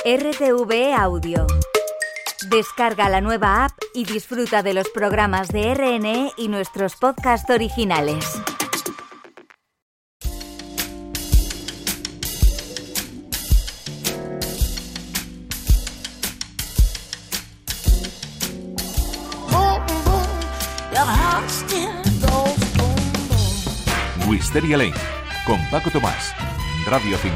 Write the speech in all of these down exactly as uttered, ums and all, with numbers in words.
R T V E Audio. Descarga la nueva app y disfruta de los programas de R N E y nuestros podcasts originales. Wisteria Lane, con Paco Tomás, Radio cinco.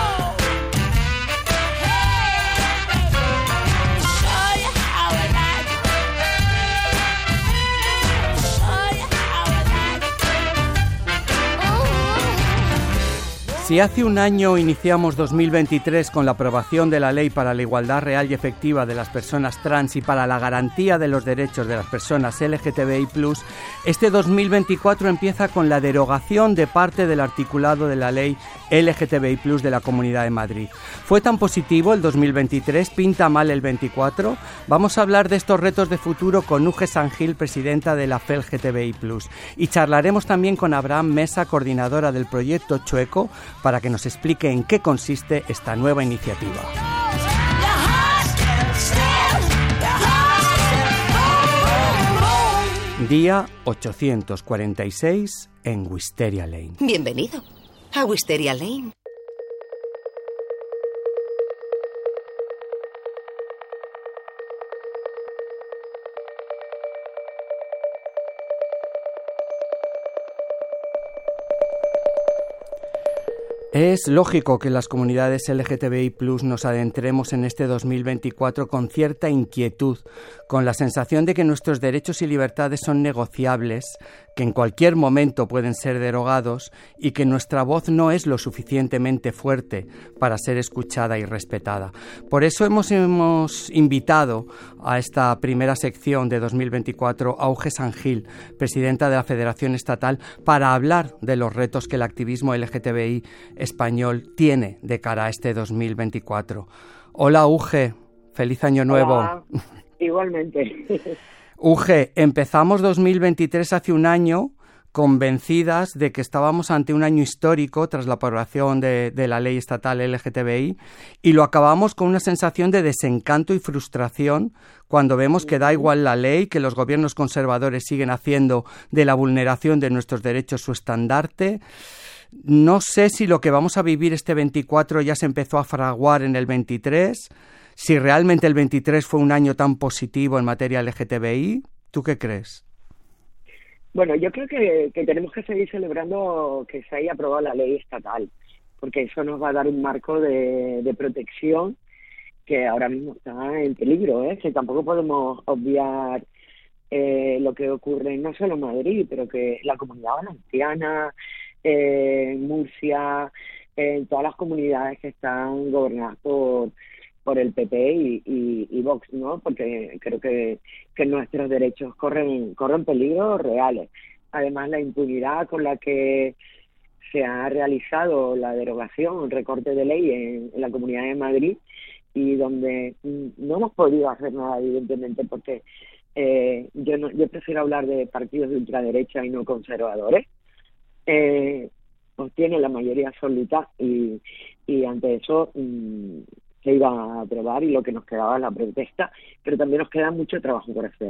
Si hace un año iniciamos dos mil veintitrés con la aprobación de la Ley para la Igualdad Real y Efectiva de las Personas Trans y para la garantía de los derechos de las personas L G T B I plus, este dos mil veinticuatro empieza con la derogación de parte del articulado de la Ley L G T B I plus de la Comunidad de Madrid. ¿Fue tan positivo el dos mil veintitrés? ¿Pinta mal el veinticuatro? Vamos a hablar de estos retos de futuro con Uge Sangil, presidenta de la F E L G T B I plus. Y charlaremos también con Abraham Mesa, coordinadora del proyecto Chueco, para que nos explique en qué consiste esta nueva iniciativa. Día ochocientos cuarenta y seis en Wisteria Lane. Bienvenido a Wisteria Lane. Es lógico que las comunidades L G T B I plus nos adentremos en este dos mil veinticuatro con cierta inquietud, con la sensación de que nuestros derechos y libertades son negociables, que en cualquier momento pueden ser derogados y que nuestra voz no es lo suficientemente fuerte para ser escuchada y respetada. Por eso hemos, hemos invitado a esta primera sección de dos mil veinticuatro a Uge Sangil, presidenta de la Federación Estatal, para hablar de los retos que el activismo L G T B I español tiene de cara a este dos mil veinticuatro. Hola, Uge, feliz año nuevo. Hola, igualmente. Uge, empezamos dos mil veintitrés hace un año convencidas de que estábamos ante un año histórico tras la aprobación de, de la ley estatal L G T B I y lo acabamos con una sensación de desencanto y frustración cuando vemos que da igual la ley, que los gobiernos conservadores siguen haciendo de la vulneración de nuestros derechos su estandarte. No sé si lo que vamos a vivir este veinticuatro ya se empezó a fraguar en el veintitrés, si realmente el veintitrés fue un año tan positivo en materia L G T B I. ¿Tú qué crees? Bueno, yo creo que, que tenemos que seguir celebrando que se haya aprobado la ley estatal, porque eso nos va a dar un marco de, de protección que ahora mismo está en peligro, ¿eh? Que tampoco podemos obviar eh, lo que ocurre no solo en Madrid, pero que la Comunidad Valenciana, eh, en Murcia, en todas las comunidades que están gobernadas por por el P P y, y, y Vox, ¿no? Porque creo que, que nuestros derechos corren corren peligros reales. Además, la impunidad con la que se ha realizado la derogación, el recorte de ley en, en la Comunidad de Madrid, y donde no hemos podido hacer nada, evidentemente, porque eh, yo no, yo prefiero hablar de partidos de ultraderecha y no conservadores, eh, pues tiene la mayoría absoluta y, y ante eso mmm, se iba a aprobar y lo que nos quedaba es la protesta, pero también nos queda mucho trabajo por hacer.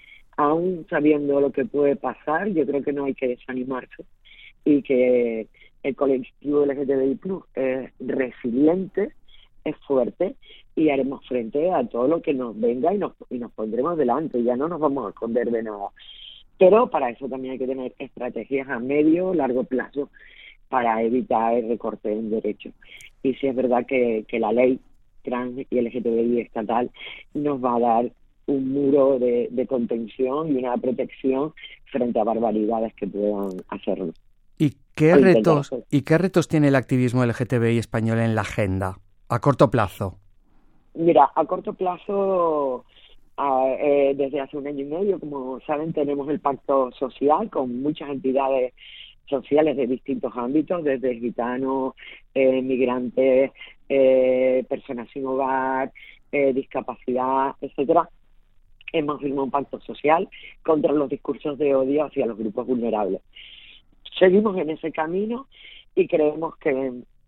Aún sabiendo lo que puede pasar, yo creo que no hay que desanimarse y que el colectivo L G T B I plus es resiliente, es fuerte y haremos frente a todo lo que nos venga y nos, y nos pondremos delante, ya no nos vamos a esconder de nada. Pero para eso también hay que tener estrategias a medio, largo plazo para evitar el recorte en derechos. Y sí es verdad que, que la ley trans y L G T B I estatal nos va a dar un muro de, de contención y una protección frente a barbaridades que puedan hacerlo. ¿Y qué retos y qué retos tiene el activismo L G T B I español en la agenda a corto plazo? Mira, a corto plazo, a, eh, desde hace un año y medio, como saben, tenemos el pacto social con muchas entidades sociales de distintos ámbitos, desde gitanos, eh, migrantes, eh, personas sin hogar, eh, discapacidad, etcétera. Hemos firmado un pacto social contra los discursos de odio hacia los grupos vulnerables. Seguimos en ese camino y creemos que,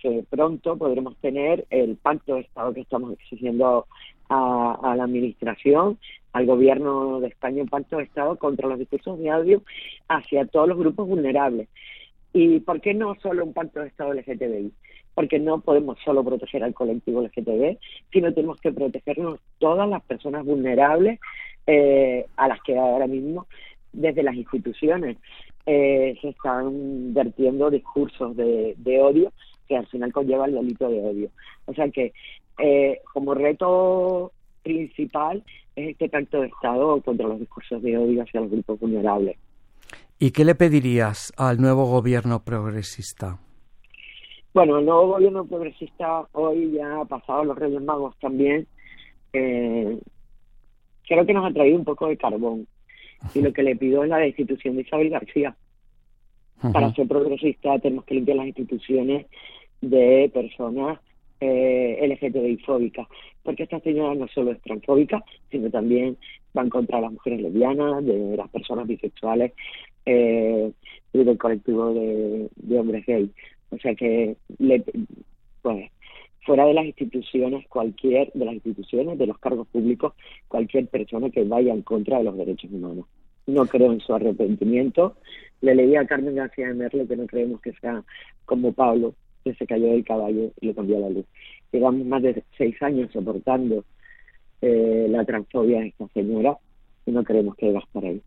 que pronto podremos tener el pacto de Estado que estamos exigiendo a, a la Administración, al Gobierno de España, un pacto de Estado contra los discursos de odio hacia todos los grupos vulnerables. ¿Y por qué no solo un pacto de Estado L G T B I? Porque no podemos solo proteger al colectivo L G T B, sino tenemos que protegernos todas las personas vulnerables eh, a las que ahora mismo desde las instituciones eh, se están vertiendo discursos de, de odio que al final conlleva el delito de odio. O sea que eh, como reto principal es este pacto de Estado contra los discursos de odio hacia los grupos vulnerables. ¿Y qué le pedirías al nuevo gobierno progresista? Bueno, el nuevo gobierno progresista hoy ya ha pasado los Reyes Magos también. Eh, creo que nos ha traído un poco de carbón. Y lo que le pido es la destitución de Isabel García. Uh-huh. Para ser progresista tenemos que limpiar las instituciones de personas eh, L G T B I fóbicas. Porque esta señora no solo es transfóbica, sino también van contra las mujeres lesbianas, de las personas bisexuales eh, y del colectivo de, de hombres gay. O sea que, le, pues, fuera de las instituciones, cualquier, de las instituciones, de los cargos públicos, cualquier persona que vaya en contra de los derechos humanos. No creo en su arrepentimiento. Le leí a Carmen García de Merlo que no creemos que sea como Pablo, que se cayó del caballo y le cambió la luz. Llevamos más de seis años soportando eh, la transfobia de esta señora y no creemos que deba estar ahí.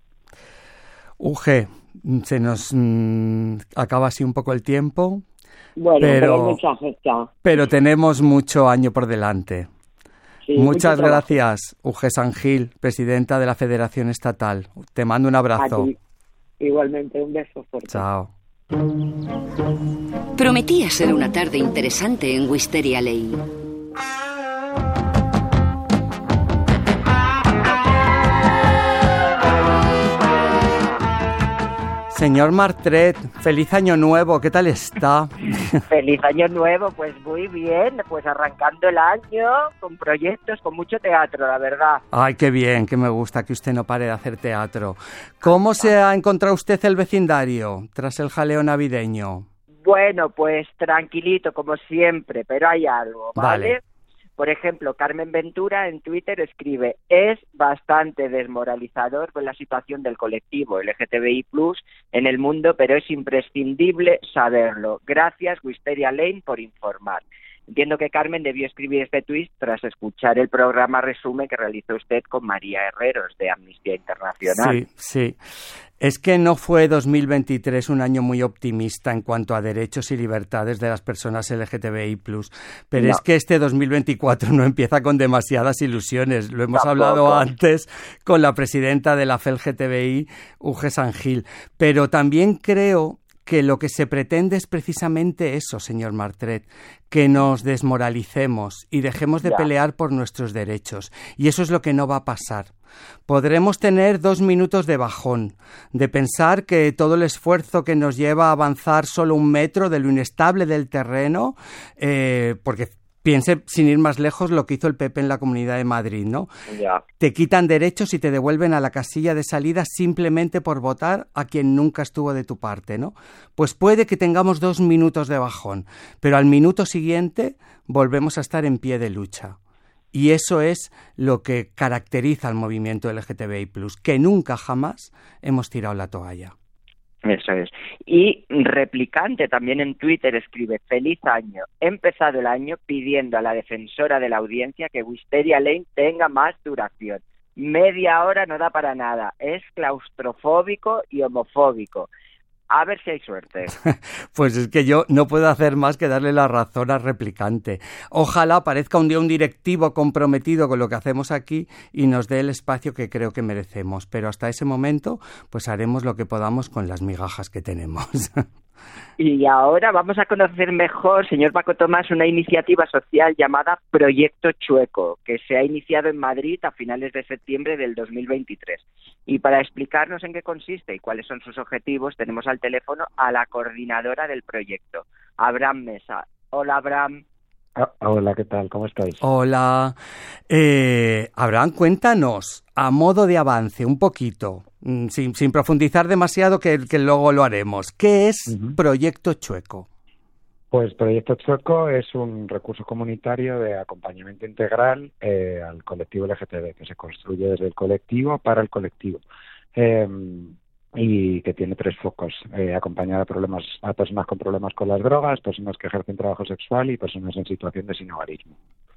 Uge, se nos mmm, acaba así un poco el tiempo, bueno, pero, pero, el mensaje está. pero tenemos mucho año por delante. Sí, muchas gracias, Uge San Gil, presidenta de la Federación Estatal. Te mando un abrazo. Igualmente, un beso fuerte. Chao. Prometía ser una tarde interesante en Wisteria Lane. Señor Martret, feliz año nuevo, ¿qué tal está? Feliz año nuevo, pues muy bien, pues arrancando el año con proyectos, con mucho teatro, la verdad. Ay, qué bien, que me gusta que usted no pare de hacer teatro. ¿Cómo se ha encontrado usted el vecindario tras el jaleo navideño? Bueno, pues tranquilito como siempre, pero hay algo, ¿vale? Vale. Por ejemplo, Carmen Ventura en Twitter escribe: es bastante desmoralizador ver la situación del colectivo L G T B I plus en el mundo, pero es imprescindible saberlo. Gracias, Wisteria Lane, por informar. Entiendo que Carmen debió escribir este tuit tras escuchar el programa Resumen que realizó usted con María Herreros de Amnistía Internacional. Sí, sí. Es que no fue dos mil veintitrés un año muy optimista en cuanto a derechos y libertades de las personas L G T B I plus, pero no. Es que este dos mil veinticuatro no empieza con demasiadas ilusiones. Lo hemos Tampoco. hablado antes con la presidenta de la F L G T B I, Uge San Gil, pero también creo que lo que se pretende es precisamente eso, señor Martret, que nos desmoralicemos y dejemos de ya. pelear por nuestros derechos. Y eso es lo que no va a pasar. Podremos tener dos minutos de bajón, de pensar que todo el esfuerzo que nos lleva a avanzar solo un metro de lo inestable del terreno, eh, porque piense, sin ir más lejos, lo que hizo el P P en la Comunidad de Madrid, ¿no? Ya. Te quitan derechos y te devuelven a la casilla de salida simplemente por votar a quien nunca estuvo de tu parte, ¿no? Pues puede que tengamos dos minutos de bajón, pero al minuto siguiente volvemos a estar en pie de lucha. Y eso es lo que caracteriza al movimiento L G T B I plus, que nunca jamás hemos tirado la toalla. Eso es. Y Replicante también en Twitter escribe: feliz año. He empezado el año pidiendo a la defensora de la audiencia que Wisteria Lane tenga más duración. Media hora no da para nada. Es claustrofóbico y homofóbico. A ver si hay suerte. Pues es que yo no puedo hacer más que darle la razón al Replicante. Ojalá aparezca un día un directivo comprometido con lo que hacemos aquí y nos dé el espacio que creo que merecemos. Pero hasta ese momento, pues haremos lo que podamos con las migajas que tenemos. Y ahora vamos a conocer mejor, señor Paco Tomás, una iniciativa social llamada Proyecto Chueco, que se ha iniciado en Madrid a finales de septiembre del dos mil veintitrés. Y para explicarnos en qué consiste y cuáles son sus objetivos, tenemos al teléfono a la coordinadora del proyecto, Abraham Mesa. Hola, Abraham. Ah, hola, ¿qué tal? ¿Cómo estáis? Hola. Eh, Abraham, cuéntanos, a modo de avance, un poquito, sin, sin profundizar demasiado, que, que luego lo haremos. ¿Qué es uh-huh. Proyecto Chueco? Pues Proyecto Chueco es un recurso comunitario de acompañamiento integral eh, al colectivo L G T B, que se construye desde el colectivo para el colectivo. Eh, y que tiene tres focos: eh, acompañar a problemas a personas con problemas con las drogas, personas que ejercen trabajo sexual y personas en situación de sinhogarismo.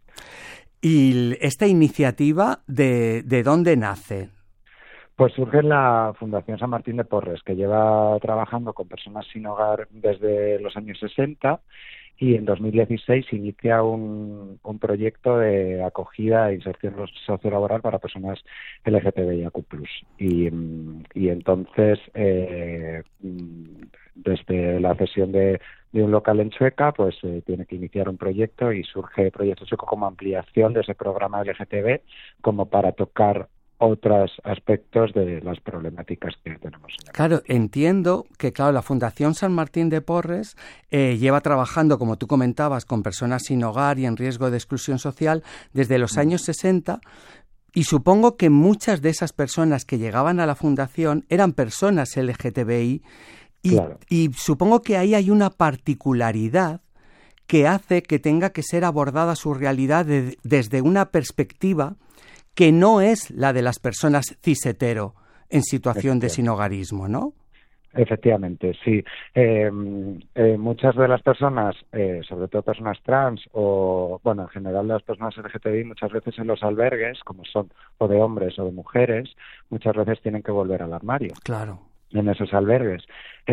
¿Y esta iniciativa de, de dónde nace? Pues surge en la Fundación San Martín de Porres, que lleva trabajando con personas sin hogar desde los años sesenta, y en dos mil dieciséis inicia un, un proyecto de acogida e inserción sociolaboral para personas L G T B I A Q plus. Y, y entonces, eh, desde la cesión de, de un local en Chueca, pues eh, tiene que iniciar un proyecto, y surge Proyecto Chueco como ampliación de ese programa L G T B, como para tocar otros aspectos de las problemáticas que tenemos. Claro, entiendo que, claro, la Fundación San Martín de Porres eh, lleva trabajando, como tú comentabas, con personas sin hogar y en riesgo de exclusión social desde los años sesenta, y supongo que muchas de esas personas que llegaban a la Fundación eran personas L G T B I, y, claro. y supongo que ahí hay una particularidad que hace que tenga que ser abordada su realidad de, desde una perspectiva que no es la de las personas cis-hetero en situación de sinhogarismo, ¿no? Efectivamente, sí. Eh, eh, muchas de las personas, eh, sobre todo personas trans o, bueno, en general las personas L G T B I, muchas veces en los albergues, como son o de hombres o de mujeres, muchas veces tienen que volver al armario. Claro. En esos albergues.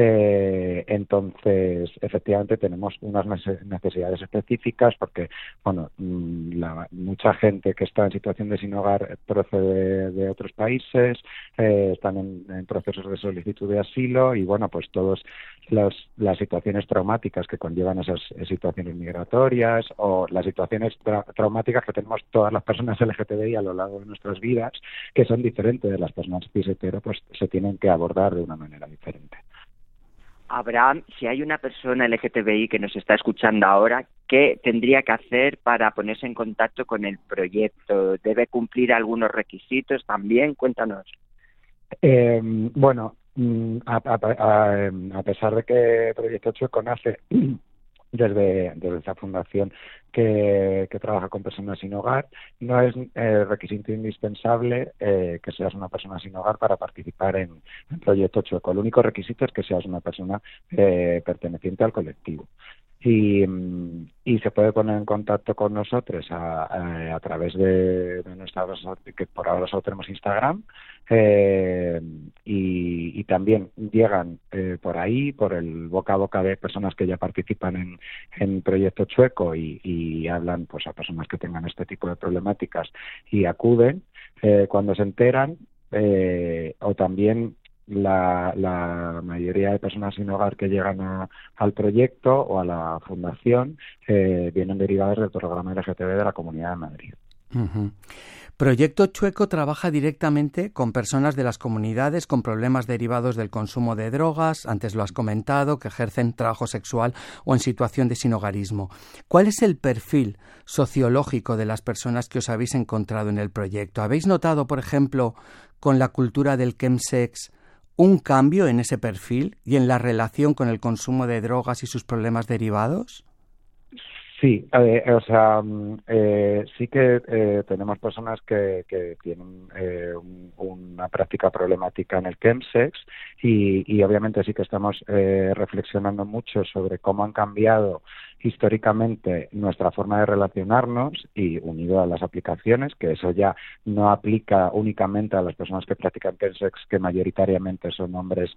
Eh, entonces, efectivamente, tenemos unas necesidades específicas porque, bueno, la, mucha gente que está en situación de sin hogar procede de, de otros países, eh, están en, en procesos de solicitud de asilo y, bueno, pues todas las situaciones traumáticas que conllevan esas situaciones migratorias o las situaciones tra traumáticas que tenemos todas las personas L G T B I a lo largo de nuestras vidas, que son diferentes de las personas cis-hetero, pues se tienen que abordar de una manera diferente. Abraham, si hay una persona L G T B I que nos está escuchando ahora, ¿qué tendría que hacer para ponerse en contacto con el proyecto? ¿Debe cumplir algunos requisitos también? Cuéntanos. Eh, bueno, a, a, a, a pesar de que Proyecto Chueco nace desde, desde esa fundación que, que trabaja con personas sin hogar, no es eh, requisito indispensable eh, que seas una persona sin hogar para participar en, en Proyecto Chueco. El único requisito es que seas una persona eh, perteneciente al colectivo. Y, y se puede poner en contacto con nosotros a, a, a través de, de nuestra, que por ahora solo tenemos Instagram, eh, y, y también llegan eh, por ahí, por el boca a boca de personas que ya participan en, en Proyecto Chueco y, y hablan pues a personas que tengan este tipo de problemáticas y acuden eh, cuando se enteran, eh, o también La, la mayoría de personas sin hogar que llegan a, al proyecto o a la fundación eh, vienen derivadas del programa L G T B de la Comunidad de Madrid. Uh-huh. Proyecto Chueco trabaja directamente con personas de las comunidades con problemas derivados del consumo de drogas, antes lo has comentado, que ejercen trabajo sexual o en situación de sinhogarismo. ¿Cuál es el perfil sociológico de las personas que os habéis encontrado en el proyecto? ¿Habéis notado, por ejemplo, con la cultura del chemsex, un cambio en ese perfil y en la relación con el consumo de drogas y sus problemas derivados? Sí, eh, o sea, eh, sí que eh, tenemos personas que, que tienen eh, un, una práctica problemática en el chemsex y, y obviamente sí que estamos eh, reflexionando mucho sobre cómo han cambiado históricamente nuestra forma de relacionarnos y unido a las aplicaciones, que eso ya no aplica únicamente a las personas que practican chemsex, que mayoritariamente son hombres,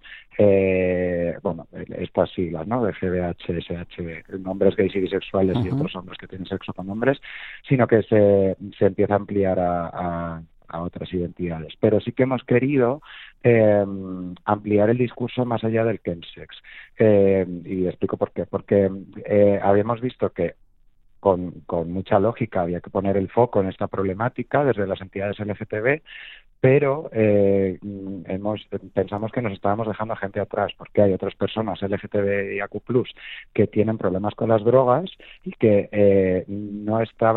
eh, bueno, estas siglas, ¿no?, de G B H, S H B, hombres gays y bisexuales, uh-huh, y otros hombres que tienen sexo con hombres, sino que se, se empieza a ampliar a, a a otras identidades. Pero sí que hemos querido eh, ampliar el discurso más allá del chemsex. Eh, y explico por qué. Porque eh, habíamos visto que con, con mucha lógica había que poner el foco en esta problemática desde las entidades L G T B, pero eh, hemos, pensamos que nos estábamos dejando a gente atrás, porque hay otras personas L G T B I A Q plus que tienen problemas con las drogas y que eh, no estaban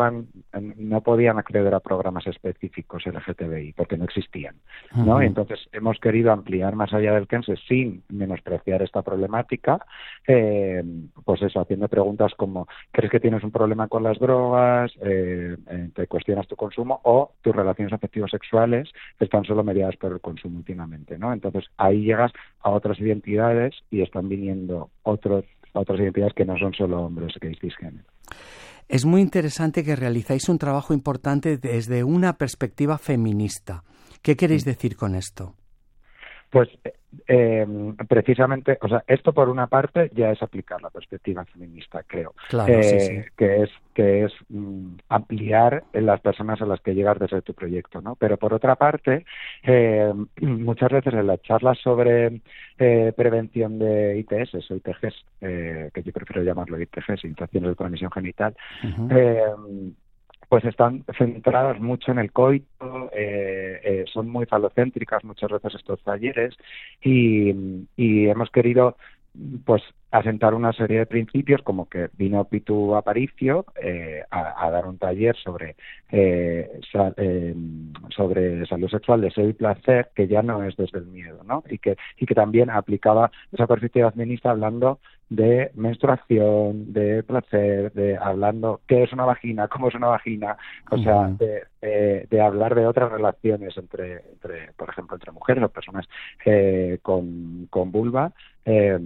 no podían acceder a programas específicos L G T B I porque no existían, ¿no? Uh-huh. Entonces hemos querido ampliar más allá del Kense sin menospreciar esta problemática, eh, pues eso, haciendo preguntas como ¿crees que tienes un problema con las drogas? Eh, eh, ¿te cuestionas tu consumo? O tus relaciones afectivas sexuales están solo mediadas por el consumo últimamente, ¿no? Entonces ahí llegas a otras identidades y están viniendo otros otras identidades que no son solo hombres gays cisgénero. Es muy interesante que realizáis un trabajo importante desde una perspectiva feminista. ¿Qué queréis decir con esto? Pues eh, precisamente, o sea, esto por una parte ya es aplicar la perspectiva feminista, creo, claro, eh, sí, sí. que es que es mm, ampliar las personas a las que llegas desde tu proyecto, ¿no? Pero por otra parte, eh, muchas veces en las charlas sobre eh, prevención de I T S o I T Gs, eh, que yo prefiero llamarlo I T Gs, infecciones de transmisión genital, uh-huh. eh, pues están centradas mucho en el coito, eh, eh, son muy falocéntricas muchas veces estos talleres y, y hemos querido pues asentar una serie de principios como que vino Pitu Aparicio eh, a, a dar un taller sobre eh, sa, eh, sobre salud sexual, deseo y placer, que ya no es desde el miedo, ¿no? Y que y que también aplicaba esa perspectiva feminista hablando de menstruación, de placer, de hablando qué es una vagina, cómo es una vagina, o uh-huh. sea, de, eh, de hablar de otras relaciones entre, entre, por ejemplo, entre mujeres o personas eh, con, con vulva, eh,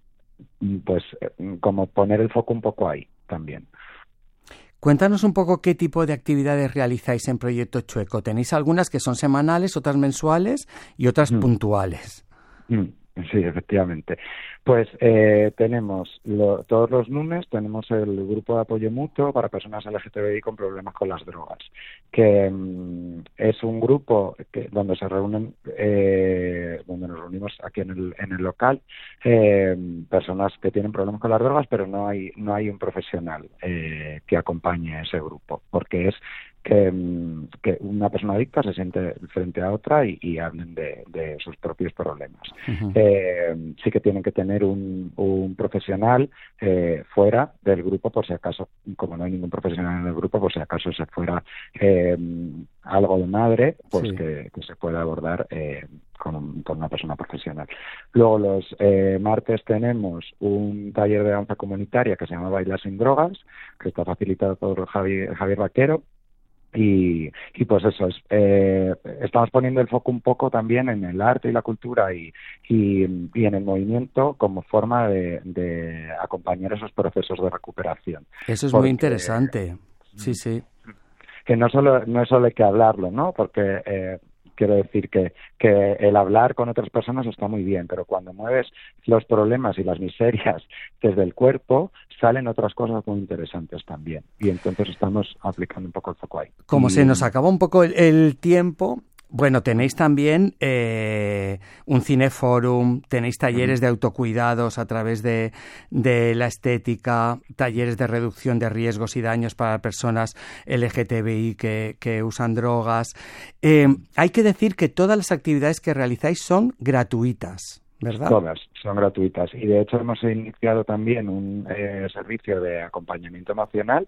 pues como poner el foco un poco ahí también. Cuéntanos un poco qué tipo de actividades realizáis en Proyecto Chueco. Tenéis algunas que son semanales, otras mensuales y otras mm. puntuales. Mm. Sí, efectivamente. Pues eh, tenemos lo, todos los lunes tenemos el grupo de apoyo mutuo para personas L G T B I con problemas con las drogas, que mm, es un grupo que donde se reúnen, eh, donde nos reunimos aquí en el en el local, eh, personas que tienen problemas con las drogas, pero no hay no hay un profesional eh, que acompañe a ese grupo, porque es que, que una persona adicta se siente frente a otra y, y hablen de, de sus propios problemas. Uh-huh. Eh, sí que tienen que tener un, un profesional eh, fuera del grupo, por si acaso, como no hay ningún profesional en el grupo, por si acaso se fuera eh, algo de madre, pues sí. que, que se pueda abordar eh, con, con una persona profesional. Luego los eh, martes tenemos un taller de danza comunitaria que se llama Bailar sin drogas, que está facilitado por Javier, Javier Vaquero. Y, y pues eso, es, eh, estamos poniendo el foco un poco también en el arte y la cultura y, y, y en el movimiento como forma de, de acompañar esos procesos de recuperación. Eso es Porque, muy interesante, sí, sí. Que no solo no es solo hay que hablarlo, ¿no? Porque eh, quiero decir que, que el hablar con otras personas está muy bien, pero cuando mueves los problemas y las miserias desde el cuerpo, salen otras cosas muy interesantes también. Y entonces estamos aplicando un poco el foco ahí. Como y, se nos acabó un poco el, el tiempo, bueno, tenéis también eh, un cineforum, tenéis talleres de autocuidados a través de, de la estética, talleres de reducción de riesgos y daños para personas L G T B I que, que usan drogas. Eh, hay que decir que todas las actividades que realizáis son gratuitas, ¿verdad? Todas son gratuitas y de hecho hemos iniciado también un eh, servicio de acompañamiento emocional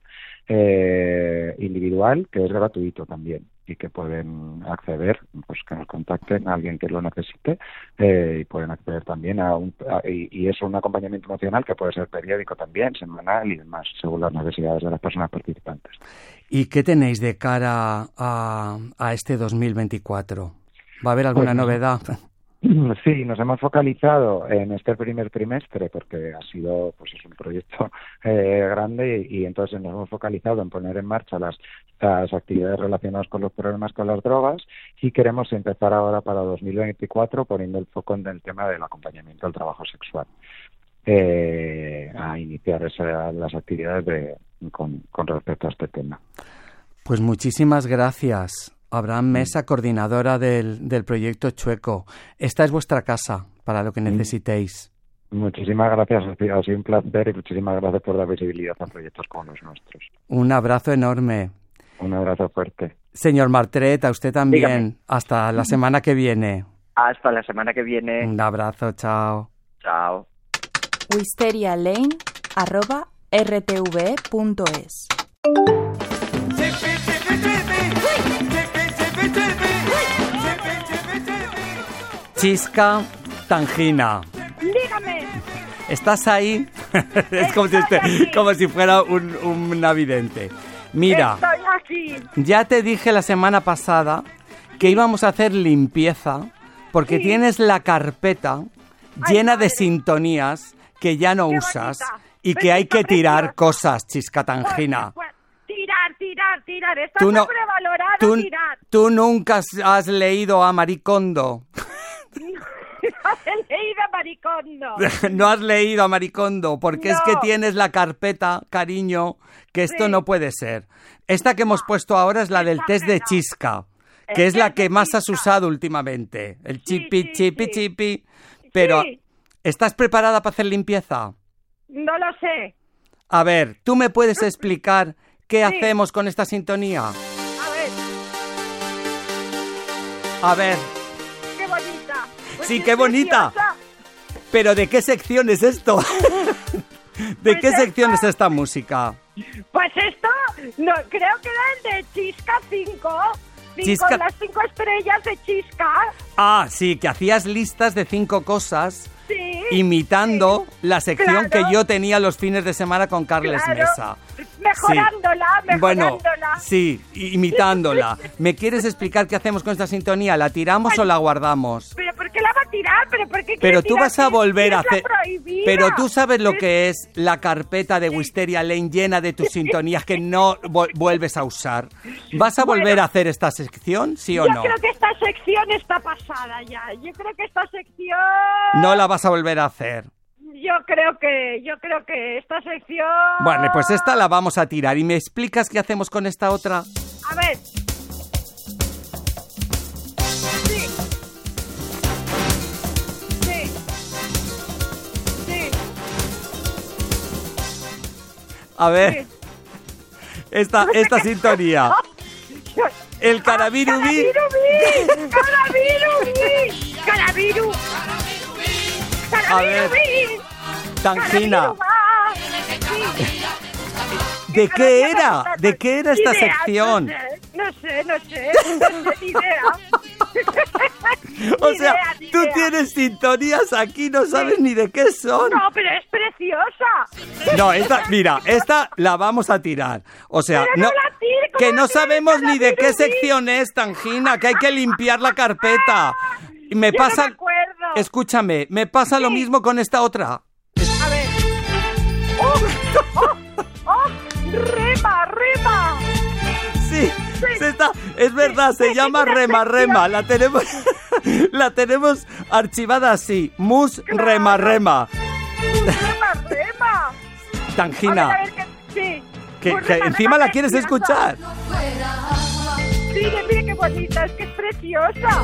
eh, individual que es gratuito también y que pueden acceder, pues que nos contacten a alguien que lo necesite eh, y pueden acceder también a un a, y, y es un acompañamiento emocional que puede ser periódico también, semanal y demás, según las necesidades de las personas participantes. ¿Y qué tenéis de cara a, a este dos mil veinticuatro? ¿Va a haber alguna pues, novedad? Sí, nos hemos focalizado en este primer trimestre porque ha sido pues es un proyecto eh, grande y, y entonces nos hemos focalizado en poner en marcha las, las actividades relacionadas con los problemas con las drogas y queremos empezar ahora para dos mil veinticuatro poniendo el foco en el tema del acompañamiento al trabajo sexual. Eh, a iniciar esa, las actividades de, con, con respecto a este tema. Pues muchísimas gracias. Abraham Mesa, coordinadora del, del Proyecto Chueco. Esta es vuestra casa para lo que necesitéis. Muchísimas gracias, ha sido un placer y muchísimas gracias por dar visibilidad a proyectos como los nuestros. Un abrazo enorme. Un abrazo fuerte. Señor Martret, a usted también. Dígame. Hasta la semana que viene. Hasta la semana que viene. Un abrazo, chao. Chao. wisterialane arroba r t v e punto es Chisca Tangina. Dígame. ¿Estás ahí? Es como si, este, como si fuera un, un navidente. Mira, Estoy aquí. ya te dije la semana pasada que íbamos a hacer limpieza porque Sí. tienes la carpeta Ay, llena madre. de sintonías que ya no Qué usas bonita. y Pero que hay está que tirar preciosa. cosas, Chisca Tangina. Pues, pues, tirar, tirar, tirar. Está Tú no- sobrevalorado Tú, tirar. tú nunca has, has leído a Marie Kondo. He leído Maricondo. No has leído a Marie Kondo porque es que No. tienes la carpeta, cariño, que esto Sí. no puede ser. Esta que hemos puesto ahora es la del test de Exagerado. Chisca, El que es la test de que más has Chisca. usado últimamente. El Sí, chipi, sí, chipi, sí. chipi. Pero, Sí. ¿estás preparada para hacer limpieza? No lo sé. A ver, ¿tú me puedes explicar qué Sí. hacemos con esta sintonía? A ver, A ver, qué bonita. Pues Sí, es qué bonita. preciosa. ¿pero de qué sección es esto? ¿De Pues qué esto- sección es esta música? Pues esto, no, creo que era el de Chisca cinco. Cinco, Chisca- Las cinco estrellas de Chisca. Ah, sí, que hacías listas de cinco cosas Sí. imitando la sección Claro. que yo tenía los fines de semana con Carles Claro. Mesa. Mejorándola, Bueno, mejorándola. sí, i- imitándola. ¿Me quieres explicar qué hacemos con esta sintonía? ¿La tiramos o la guardamos? ¿Pero por qué la va a tirar? ¿Pero por qué quiere Pero tú tirar vas a si- volver si a es la hacer... prohibida? Pero tú sabes lo Es- que es la carpeta de Wisteria Lane llena de tus sintonías que no vu- vuelves a usar. ¿Vas a volver Bueno. a hacer esta sección, sí o Yo no? creo que esta sección está pasada ya. Yo creo que esta sección... No la vas a volver a hacer. Yo creo que, yo creo que esta sección... Vale, pues esta la vamos a tirar. ¿Y me explicas qué hacemos con esta otra? A ver. Sí. Sí. Sí. A ver, esta, esta sintonía. El Carabirubi. ¡Carabirubi! ¡Carabirubi! ¡Carabiru! A ver, ¡Carabirubi! Tangina. ¡Carabiruba! Sí. ¿De qué era? ¿De qué era esta Ideas, sección? No sé, no sé, no sé, no sé, ni idea. O Ni sea, idea, ni tú idea. tienes sintonías aquí, no sabes ni de qué son. No, pero es preciosa. No, esta, mira, esta la vamos a tirar. O sea, Pero no no, la tires, ¿cómo que la no tienes, sabemos ni de qué Carabirubi? sección es, Tangina, que hay que limpiar la carpeta. Y me Yo no pasa, me acuerdo. escúchame, me pasa lo Sí. mismo con esta otra. A ver. ¡Oh! ¡Oh! ¡Oh! ¡Rema, rema! Sí, se está, es verdad, se sí, llama una Rema sección. Rema, la tenemos, la tenemos archivada así, Mus Rema Rema. ¡Rema, rema! Tangina, A ver, a ver, que, sí. que, Pues que rema, encima rema la quieres preciosa. escuchar. Mire, mire qué bonita, es que es preciosa.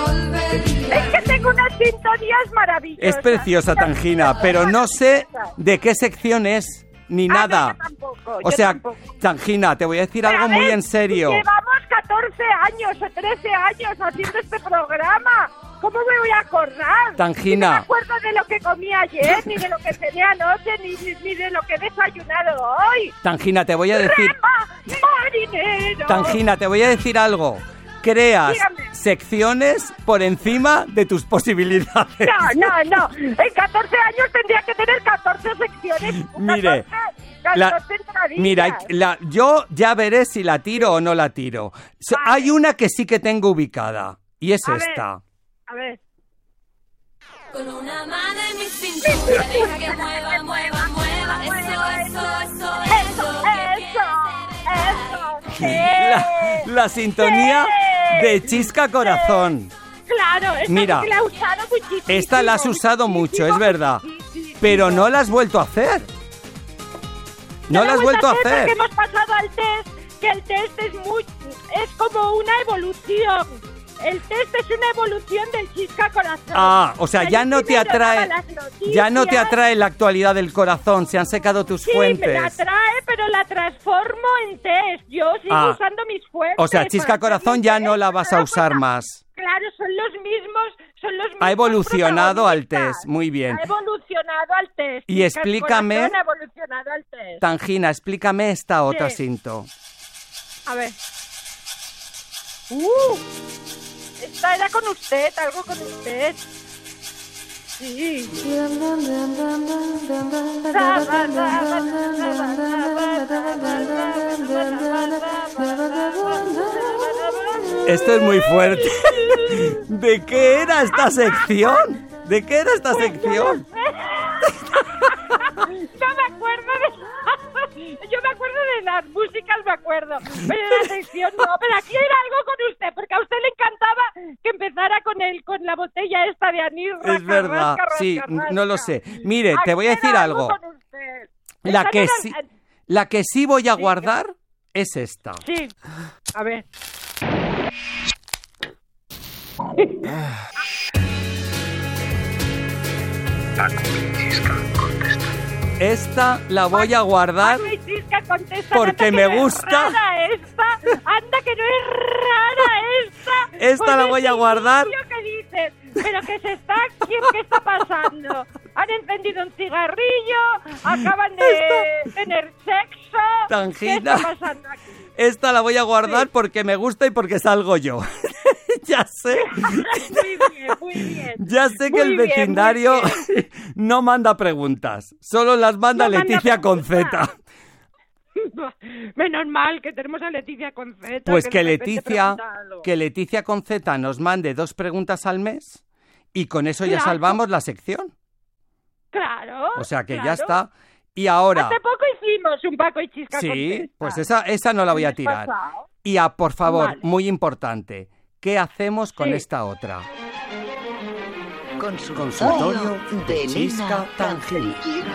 Es que tengo unas sintonías maravillosas. Es preciosa, Tangina, pero no sé de qué sección es, ni Ah, no, nada. yo tampoco, O yo sea, tampoco. Tangina, te voy a decir Pero algo a muy ver, en serio. Llevamos catorce años o trece años haciendo este programa. ¿Cómo me voy a acordar? Tangina. No me acuerdo de lo que comí ayer, ni de lo que cené anoche, ni, ni, ni de lo que he desayunado hoy. Tangina, te voy a decir... ¡Rema, marinero! Tangina, te voy a decir algo. Creas Dígame. secciones por encima de tus posibilidades. No, no, no. En catorce años tendría que tener catorce secciones. Mire, catorce, la- catorce entradillas. mira, hay- la- yo ya veré si la tiro o no la tiro. So- Vale. Hay una que sí que tengo ubicada, y es A ver. esta. A ver. Con una mano en mi cintura, deja que mueva, mueva, mueva. Eso, eso, eso, Eso, eso. eso, eso. Sí. La, la sintonía Sí. de Chisca Corazón. Claro, esta Mira, sí que la he usado muchísimo. Esta la has usado mucho, es verdad. muchísimo. Pero no la has vuelto a hacer. No la has vuelto a hacer. Porque hemos pasado al test, que el test es muy, es como una evolución. El test es una evolución del Chisca Corazón. Ah, o sea, ya El no te primero atrae, daba las noticias. ya no te atrae la actualidad del corazón, se han secado tus Sí, fuentes. me la trae, pero la transformo en test. Yo sigo Ah. usando mis fuentes. O sea, Chisca para Corazón hacer ya mi no test. la vas a usar más. Claro, son los mismos, son los mismos Ha evolucionado al protagonistas. test, muy bien. Ha evolucionado al test. Y Chisca explícame- Corazón ha evolucionado al test. Tangina, explícame esta otra Sí. cinto. A ver. Uh, esta era con usted, algo con usted. Sí. Esto es muy fuerte. ¿De qué era esta sección? ¿De qué era esta sección? No me acuerdo de... Yo me acuerdo de las músicas, me acuerdo. Pero de la sección no, pero aquí era algo con usted, porque a usted le encantaba que empezara con el, con la botella esta de anís. Es rasca, verdad, rasca, sí, rasca, rasca. no lo sé. Mire, te voy a Aquí decir era algo. con usted. La Esta que no era- sí, la que sí voy a guardar es esta. Sí, a ver. Esta la voy a guardar Paco y Chisca contesta, porque anda, me que no es gusta. rara esta, anda que no es rara esta. Esta Con la voy ese a guardar. inicio que dices, pero que se está, ¿qué, qué está pasando? Han encendido un cigarrillo, acaban de tener sexo. Tangina. ¿Qué está pasando aquí? Esta la voy a guardar porque me gusta y porque salgo yo. Ya sé. Muy bien, muy bien. Ya sé que Muy el bien, vecindario muy no manda preguntas, solo las manda No manda Leticia con preguntas. Z. Menos mal que tenemos a Leticia con Z. Pues que de repente Leticia, pregunta algo. que Leticia con Z nos mande dos preguntas al mes y con eso ya Claro. salvamos la sección. Claro. O sea que ya claro. está. Y ahora, Hace poco hicimos un Paco y Chisca sí, contesta. pues esa, esa no la voy a El mes tirar. pasado. Y a, por favor, Vale. muy importante, ¿qué hacemos con Sí. esta otra? Consultorio, Consultorio de Chisca Elena Tangil.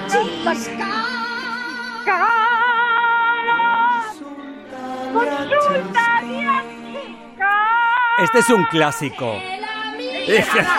¡Consulta, tía Chisca! Este es un clásico. Chisca.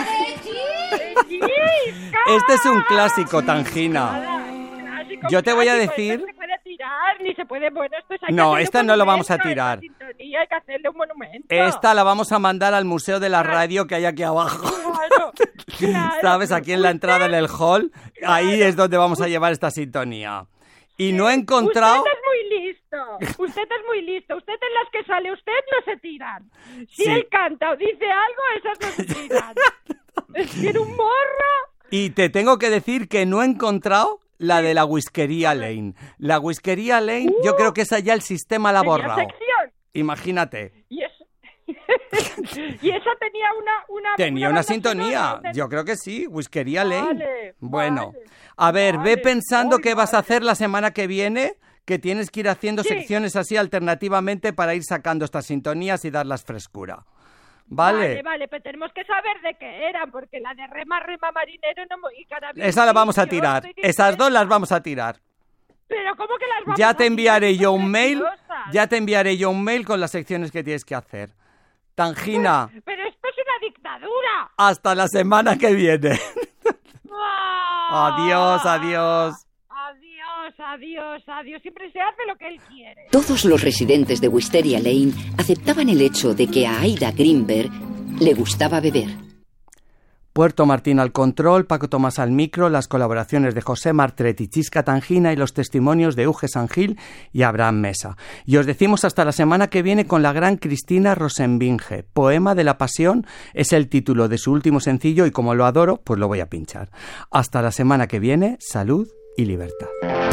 Este es un clásico, Tangina. Clásico, Yo te voy a clásico, decir- esto no se puede tirar, ni se puede... Bueno, esto es, hay que No, hacerle esta un no lo vamos a monumento, tirar. esta sintonía, hay que hacerle un monumento. Esta la vamos a mandar al Museo de la Radio que hay aquí abajo. Claro, claro. ¿Sabes? Aquí en la entrada en el hall, ahí es donde vamos a llevar esta sintonía. Y no he encontrado... Usted es muy listo, usted es muy listo. Usted en las que sale usted no se tiran. Si Sí. él canta o dice algo, esas no se tiran. Es que un morro. Y te tengo que decir que no he encontrado la de la Whiskería Lane. La Whiskería Lane, yo creo que esa ya el sistema la ha Uh. Tenía borrado. sección. Imagínate. Y eso... y esa tenía una... una Tenía una banda sintonía. sonora, Yo creo que sí, Whiskería Lane. Vale, Bueno, vale, a ver, ve vale. pensando Uy, qué vas a vale. hacer la semana que viene, que tienes que ir haciendo Sí. secciones así alternativamente para ir sacando estas sintonías y darlas frescura. ¿Vale? Vale, vale, pero tenemos que saber de qué eran, porque la de rema, rema, marinero no... mo- y carabinero, Esa la vamos a yo tirar. estoy Esas diciendo- dos las vamos a tirar. Pero ¿cómo que las vamos Ya a te tirar? enviaré yo Son un mail. preciosas. Ya te enviaré yo un mail con las secciones que tienes que hacer. Tangina, Pero esto es una dictadura. hasta la semana que viene. ¡Ah! Adiós, adiós. Adiós, adiós, adiós. Siempre se hace lo que él quiere. Todos los residentes de Wisteria Lane aceptaban el hecho de que a Aida Greenberg le gustaba beber. Puerto Martín al control, Paco Tomás al micro, las colaboraciones de José Martret y Chisca Tangina y los testimonios de Uge Sangil y Abraham Mesa. Y os decimos hasta la semana que viene con la gran Cristina Rosenbinge. Poema de la Pasión es el título de su último sencillo y como lo adoro, pues lo voy a pinchar. Hasta la semana que viene, salud y libertad.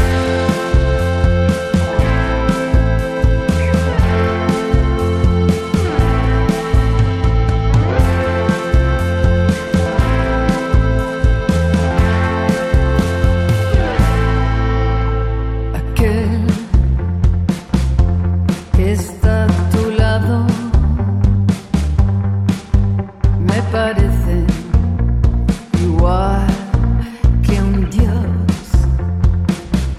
Aquel que está a tu lado me parece igual que un dios.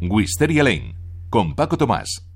Wisteria Lane, con Paco Tomás.